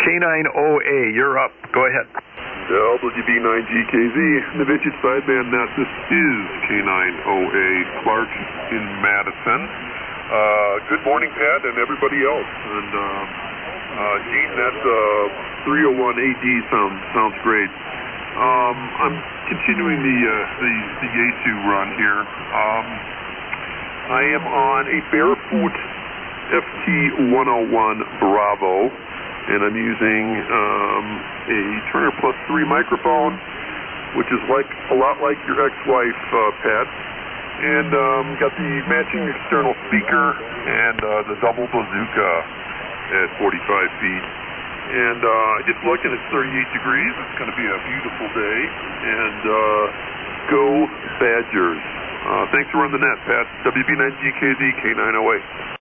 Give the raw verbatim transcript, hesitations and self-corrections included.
K nine O A, you're up. Go ahead. W B nine G K Z, Novicic sideband net. This is K nine O A, Clark in Madison. Uh, good morning, Pat, and everybody else. And uh, uh, Gene, that uh, three oh one A D sounds sounds great. Um, I'm continuing the uh, the the Yaesu run here. Um, I am on a Barefoot F T one oh one Bravo, and I'm using um, a Turner Plus three microphone, which is like a lot like your ex-wife, uh, Pat. And um, got the matching external speaker and uh, the double bazooka at forty-five feet. And uh, just looking, it's thirty-eight degrees. It's going to be a beautiful day. And uh, go Badgers. Uh, thanks for running the net, Pat. W B nine G K Z, K nine O A.